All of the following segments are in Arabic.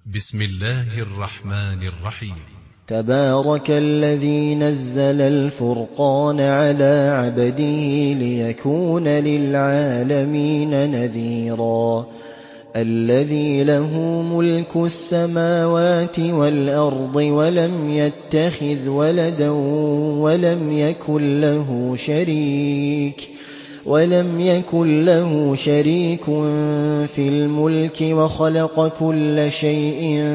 بسم الله الرحمن الرحيم. تبارك الذي نزل الفرقان على عبده ليكون للعالمين نذيرا الذي له ملك السماوات والأرض ولم يتخذ ولدا ولم يكن له شريك في الملك وخلق كل شيء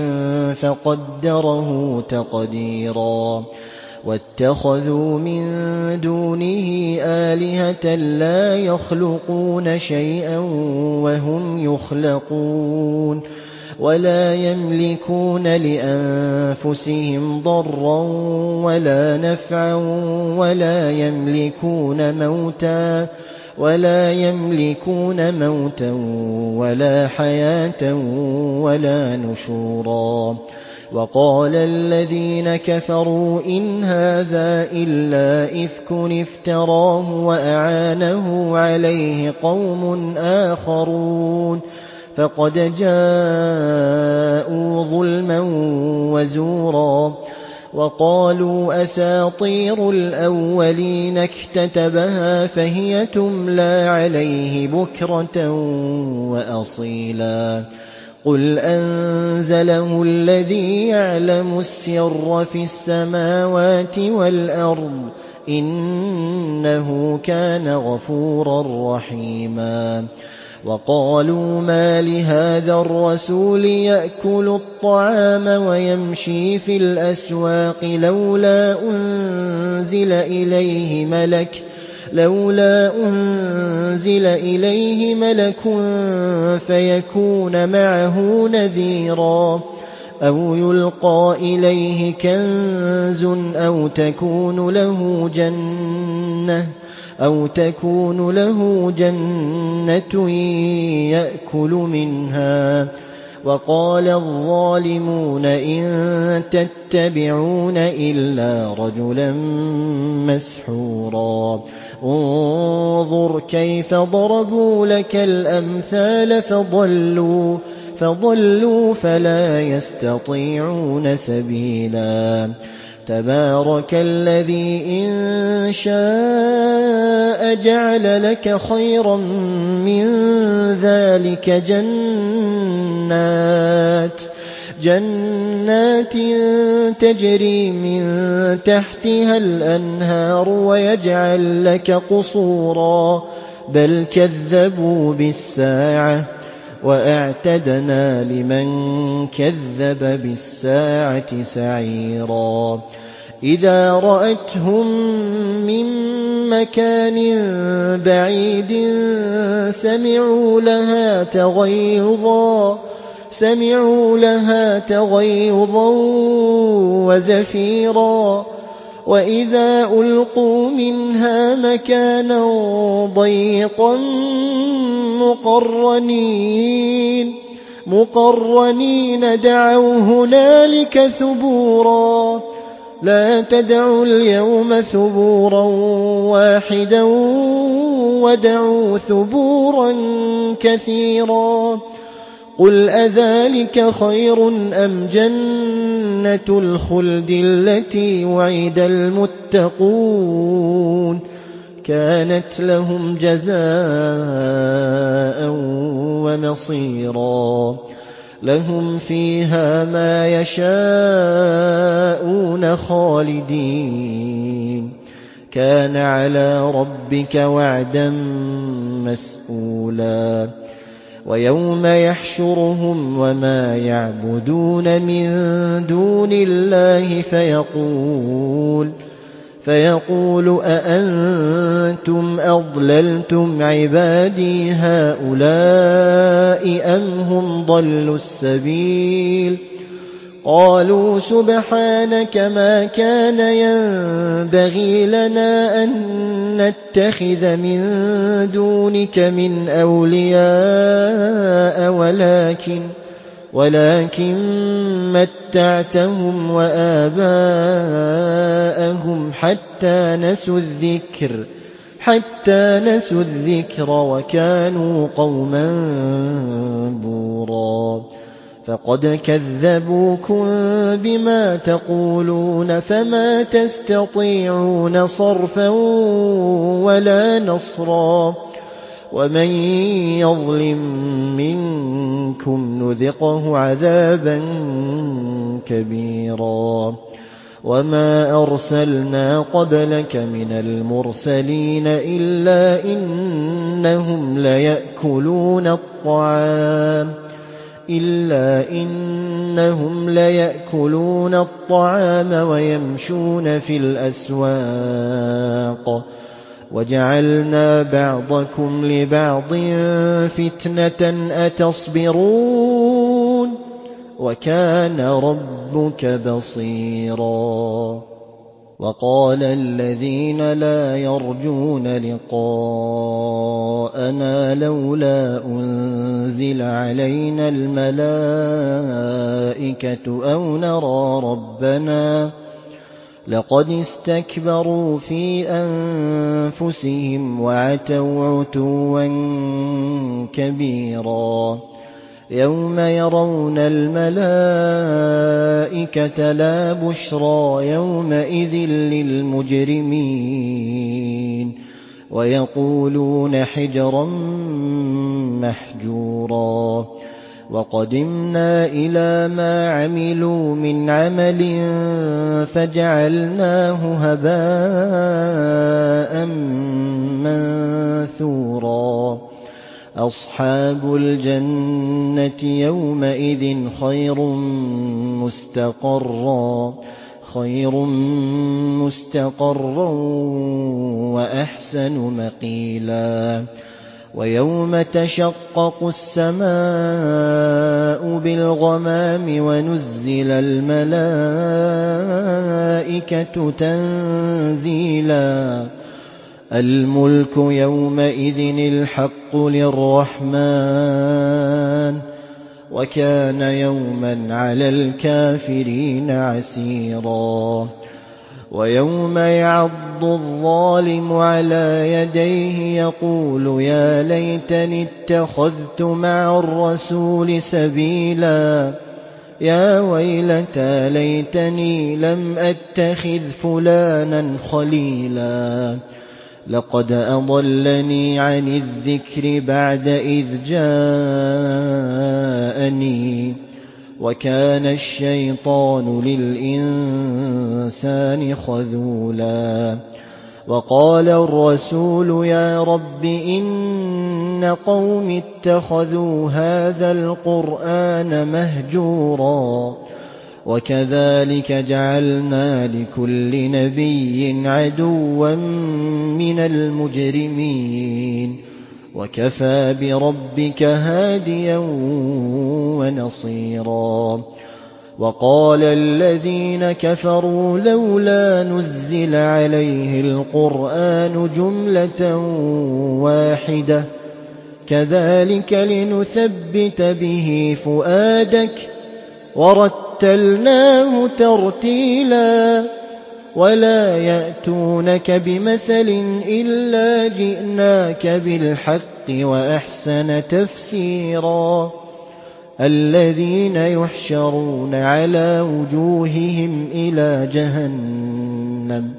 فقدره تقديرا واتخذوا من دونه آلهة لا يخلقون شيئا وهم يخلقون ولا يملكون لأنفسهم ضرا ولا نفعا ولا يملكون موتا ولا حياة ولا نشورا. وقال الذين كفروا إن هذا إلا إفك افتراه وأعانه عليه قوم آخرون فقد جاءوا ظلما وزورا. وقالوا أساطير الأولين اكتتبها فهي تملى عليه بكرة وأصيلا قل أنزله الذي يعلم السر في السماوات والأرض إنه كان غفورا رحيما. وقالوا ما لهذا الرسول يأكل الطعام ويمشي في الأسواق لولا أنزل إليه ملك فيكون معه نذيرا أو يلقى إليه كنز أو تكون له جنة يأكل منها. وقال الظالمون إن تتبعون إلا رجلا مسحورا انظر كيف ضربوا لك الأمثال فضلوا فلا يستطيعون سبيلا. تبارك الذي إن شاء جعل لك خيرا من ذلك جنات تجري من تحتها الأنهار ويجعل لك قصورا بل كذبوا بالساعة وأعتدنا لمن كذب بالساعة سعيرا. إذا رأتهم من مكان بعيد سمعوا لها تغيظا وزفيرا وإذا ألقوا منها مكانا ضيقا مقرنين دعوا هنالك ثبورا لا تدعوا اليوم ثبورا واحدا ودعوا ثبورا كثيرا. قل أذلك خير أم جنة الخلد التي وعد المتقون كانت لهم جزاء ومصيرا لهم فيها ما يشاءون خالدين كان على ربك وعدا مسئولا. ويوم يحشرهم وما يعبدون من دون الله فيقول أأنتم أضللتم عبادي هؤلاء أم هم ضلوا السبيل قالوا سبحانك ما كان ينبغي لنا أن نتخذ من دونك من أولياء ولكن متعتهم وآباءهم حتى نسوا الذكر وكانوا قوما بورا. فقد كذبوكم بما تقولون فما تستطيعون صرفا ولا نصرا ومن يظلم منكم نذقه عذابا كبيرا وما أرسلنا قبلك من المرسلين إلا إنهم ليأكلون الطعام ويمشون في الأسواق وجعلنا بعضكم لبعض فتنة أتصبرون وكان ربك بصيرا وقال الذين لا يرجون لقاءنا لولا أنزل علينا الملائكة أو نرى ربنا لقد استكبروا في أنفسهم وعتوا عتوا كبيرا يوم يرون الملائكة لا بشرى يومئذ للمجرمين ويقولون حجرا محجورا وقدمنا إلى ما عملوا من عمل فجعلناه هباء منثورا أصحاب الجنة يومئذ خير مستقرا وأحسن مقيلا ويوم تشقق السماء بالغمام ونزل الملائكة تنزيلا الملك يومئذ الحق للرحمن وكان يوما على الكافرين عسيرا ويوم يعض الظالم على يديه يقول يا ليتني اتخذت مع الرسول سبيلا يا ويلتى ليتني لم أتخذ فلانا خليلا لقد أضلني عن الذكر بعد إذ جاءني وكان الشيطان للإنسان خذولا وقال الرسول يا رب إن قوم اتخذوا هذا القرآن مهجورا وكذلك جعلنا لكل نبي عدوا من المجرمين وكفى بربك هاديا ونصيرا وقال الذين كفروا لولا نزل عليه القرآن جملة واحدة كذلك لنثبت به فؤادك ورتلناه ترتيلا ولا يأتونك بمثل إلا جئناك بالحق وأحسن تفسيرا الذين يحشرون على وجوههم إلى جهنم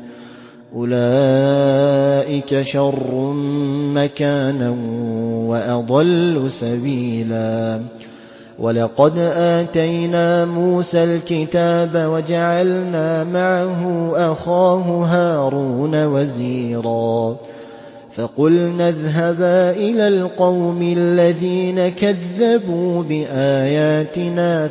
أولئك شر مكانا وأضل سبيلا ولقد آتينا موسى الكتاب وجعلنا معه أخاه هارون وزيرا فقلنا اذهبا إلى القوم الذين كذبوا بآياتنا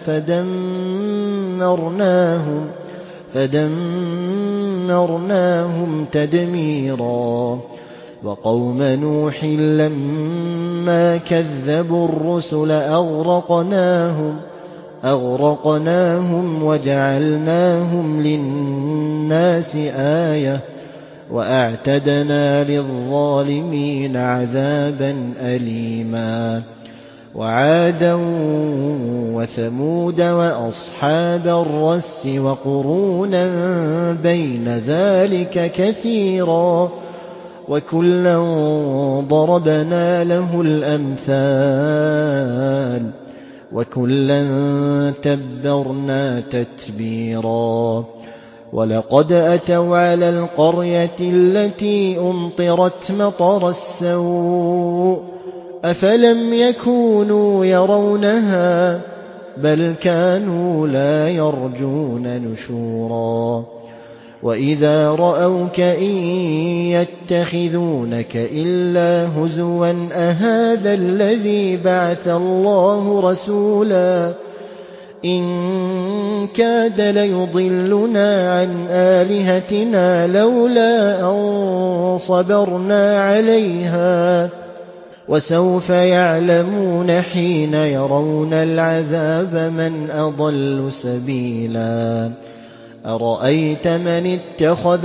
فدمرناهم تدميرا وقوم نوح لما كذبوا الرسل أغرقناهم وجعلناهم للناس آية وأعتدنا للظالمين عذابا أليما وعادا وثمود وأصحاب الرس وقرونا بين ذلك كثيرا وكلا ضربنا له الأمثال وَكُلًّا تَبَّرْنَا تَتْبِيرًا وَلَقَدْ أَتَوْا عَلَى الْقَرْيَةِ الَّتِي أُمْطِرَتْ مَطَرَ السَّوْءِ أَفَلَمْ يَكُونُوا يَرَوْنَهَا بَلْ كَانُوا لَا يَرْجُونَ نُشُورًا وَإِذَا رَأَوْكَ إِن يَتَّخِذُونَكَ إِلَّا هُزُوًا أَهَٰذَا الَّذِي بَعَثَ اللَّهُ رَسُولًا إِن كَادَ لَيُضِلُّنَا عَنْ آلِهَتِنَا لَوْلَا أَن صَبَرْنَا عَلَيْهَا وَسَوْفَ يَعْلَمُونَ حِينَ يَرَوْنَ الْعَذَابَ مَنْ أَضَلُّ سَبِيلًا أَرَأَيْتَ مَنِ اتَّخَذَ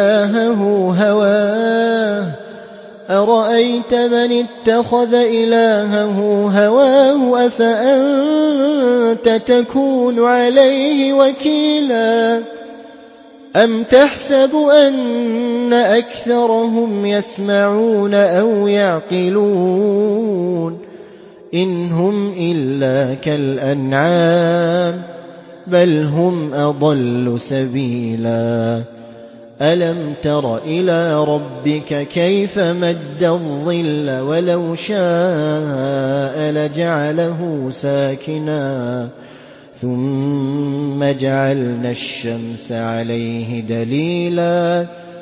إِلَٰهَهُ هَوَاهُ أَفَأَنتَ تَكُونُ عَلَيْهِ وَكِيلًا أَمْ تَحْسَبُ أَنَّ أَكْثَرَهُمْ يَسْمَعُونَ أَوْ يَعْقِلُونَ إِنْ هُمْ إِلَّا كَالْأَنْعَامِ بَلْ هُمْ أَضَلُّ سَبِيلًا أَلَمْ تَرَ إِلَىٰ رَبِّكَ كَيْفَ مَدَّ الظِّلَّ وَلَوْ شَاءَ لَجَعَلَهُ سَاكِنًا ثُمَّ جَعَلْنَا الشَّمْسَ عَلَيْهِ دَلِيلًا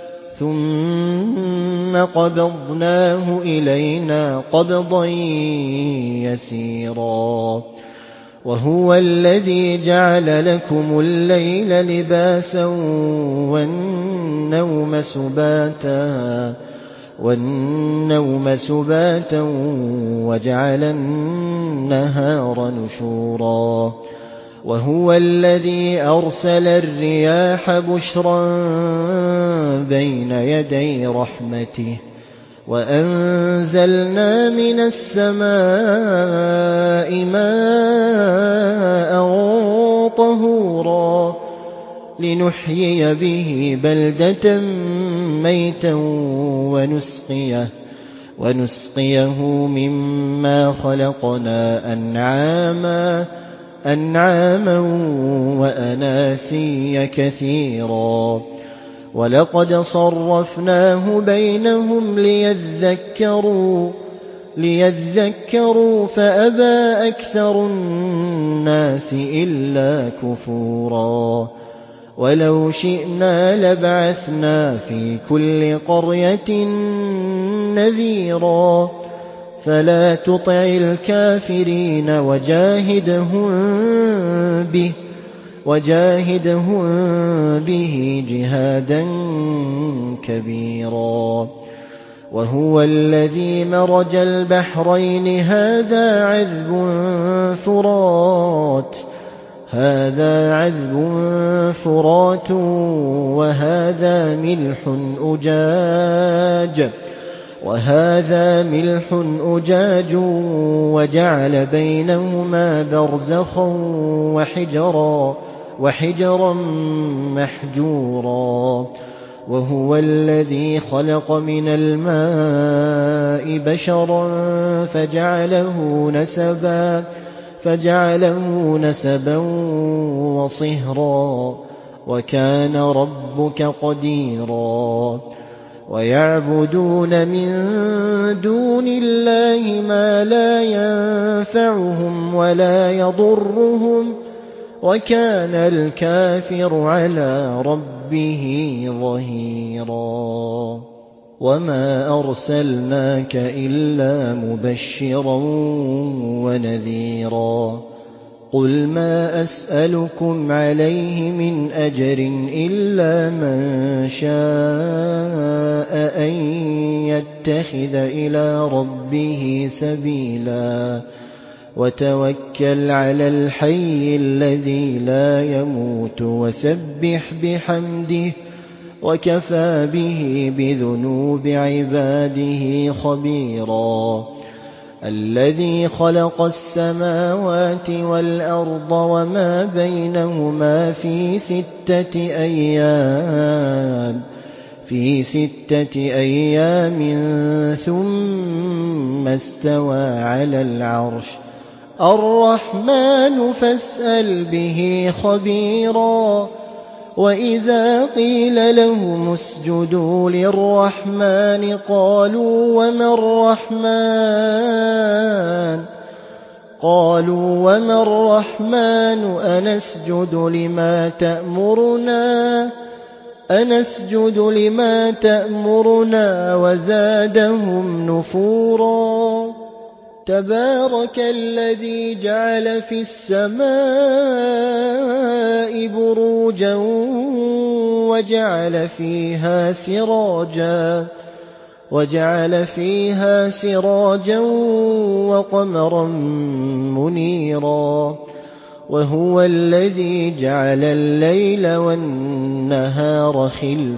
ثُمَّ قَبَضْنَاهُ إِلَيْنَا قَبْضًا يَسِيرًا وَهُوَ الَّذِي جَعَلَ لَكُمُ اللَّيْلَ لِبَاسًا وَالنَّوْمَ سُبَاتًا وَجَعَلَ النَّهَارَ نُشُورًا وَهُوَ الَّذِي أَرْسَلَ الرِّيَاحَ بُشْرًا بَيْنَ يَدَيْ رَحْمَتِهِ وَأَنزَلْنَا مِنَ السَّمَاءِ مَاءً طَهُورًا لِّنُحْيِيَ بِهِ بَلْدَةً مَّيْتًا وَنُسْقِيَهُ مِمَّا خَلَقْنَا أَنْعَامًا وَأَنَاسِيَّ كَثِيرًا وَلَقَدْ صَرَّفْنَاهُ بَيْنَهُمْ لِيَذَّكَّرُوا فَأَبَىٰ أَكْثَرُ النَّاسِ إِلَّا كُفُورًا وَلَوْ شِئْنَا لَبَعَثْنَا فِي كُلِّ قَرْيَةٍ نَّذِيرًا فَلَا تُطِعِ الْكَافِرِينَ وَجَاهِدْهُم بِهِ جِهَادًا كَبِيرًا وَهُوَ الَّذِي مَرَجَ الْبَحْرَيْنِ هَٰذَا عَذْبٌ فُرَاتٌ وَهَٰذَا مِلْحٌ أُجَاجٌ وَجَعَلَ بَيْنَهُمَا بَرْزَخًا وَحِجْرًا مَّحْجُورًا وَهُوَ الَّذِي خَلَقَ مِنَ الْمَاءِ بَشَرًا فَجَعَلَهُ نَسَبًا وَصِهْرًا وَكَانَ رَبُّكَ قَدِيرًا وَيَعْبُدُونَ مِن دُونِ اللَّهِ مَا لَا يَنفَعُهُمْ وَلَا يَضُرُّهُمْ وَكَانَ الْكَافِرُ عَلَىٰ رَبِّهِ ظَهِيرًا وَمَا أَرْسَلْنَاكَ إِلَّا مُبَشِّرًا وَنَذِيرًا قُلْ مَا أَسْأَلُكُمْ عَلَيْهِ مِنْ أَجْرٍ إِلَّا مَن شَاءَ أَن يَتَّخِذَ إِلَىٰ رَبِّهِ سَبِيلًا وَتَوَكَّلْ عَلَى الْحَيِّ الَّذِي لَا يَمُوتُ وَسَبِّحْ بِحَمْدِهِ وَكَفَىٰ بِهِ بِذُنُوبِ عِبَادِهِ خَبِيرًا الَّذِي خَلَقَ السَّمَاوَاتِ وَالْأَرْضَ وَمَا بَيْنَهُمَا في 6 أيام ثُمَّ اسْتَوَىٰ عَلَى الْعَرْشِ الرحمن فاسأل به خبيرا وإذا قيل لهم اسجدوا للرحمن قالوا وما الرحمن أنسجد لما تأمرنا وزادهم نفورا تبارك الذي جعل في السماء بروجا وجعل فيها سراجا وقمرا منيرا وهو الذي جعل الليل والنهار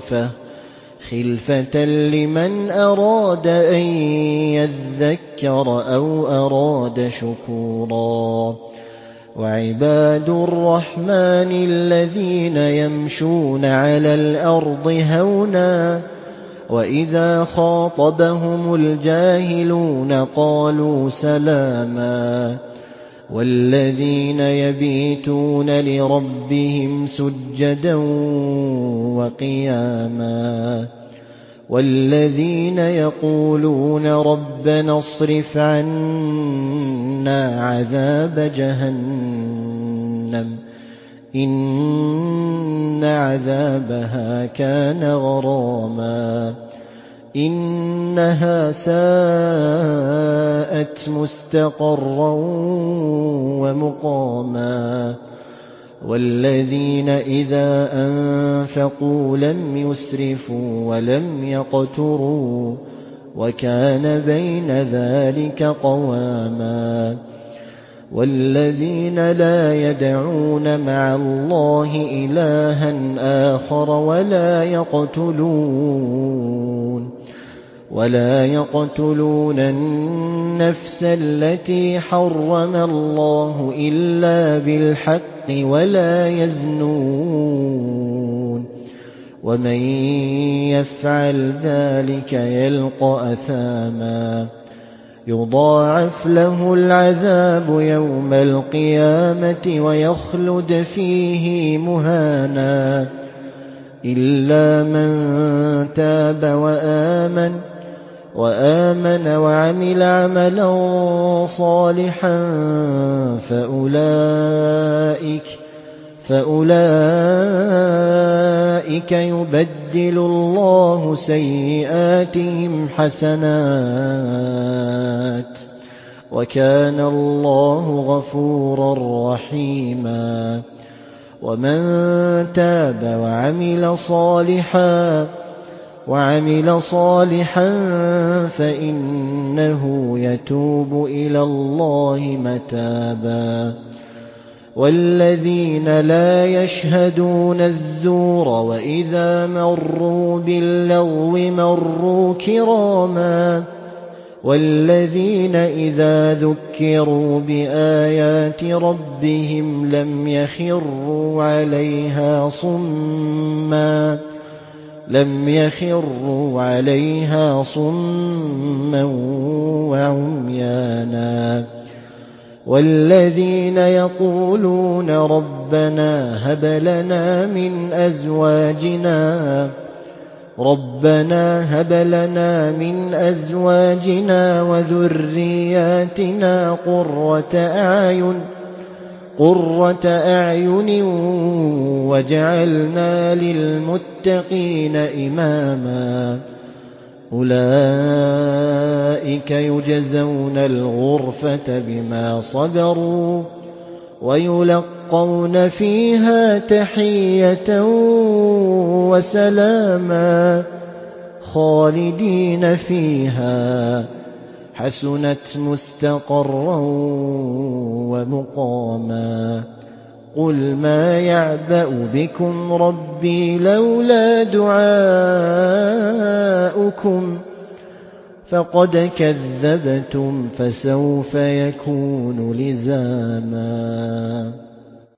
خلفة لمن أراد أن يذكر أو أراد شكورا وعباد الرحمن الذين يمشون على الأرض هونا وإذا خاطبهم الجاهلون قالوا سلاما والذين يبيتون لربهم سجدا وقياما والذين يقولون ربنا اصرف عنا عذاب جهنم إن عذابها كان غراما إنها ساءت مستقرا ومقاما والذين إذا أنفقوا لم يسرفوا ولم يقتروا وكان بين ذلك قواما والذين لا يدعون مع الله إلها آخر ولا يقتلون النفس التي حرم الله إلا بالحق ولا يزنون ومن يفعل ذلك يلقى أثاما يضاعف له العذاب يوم القيامة ويخلد فيه مهانا إلا من تاب وآمن وعمل عملا صالحا فأولئك يبدل الله سيئاتهم حسنات وكان الله غفورا رحيما ومن تاب وعمل صالحا فإنه يتوب إلى الله متابا والذين لا يشهدون الزور وإذا مروا باللغو مروا كراما والذين إذا ذكروا بآيات ربهم لم يخروا عليها صما وعميانا والذين يقولون ربنا هب لنا من أزواجنا وذرياتنا قرة أعين وجعلنا للمتقين إماما أولئك يجزون الغرفة بما صبروا ويلقون فيها تحية وسلاما خالدين فيها حسنت مستقرا ومقاما قل ما يعبأ بكم ربي لولا دعاؤكم فقد كذبتم فسوف يكون لزاما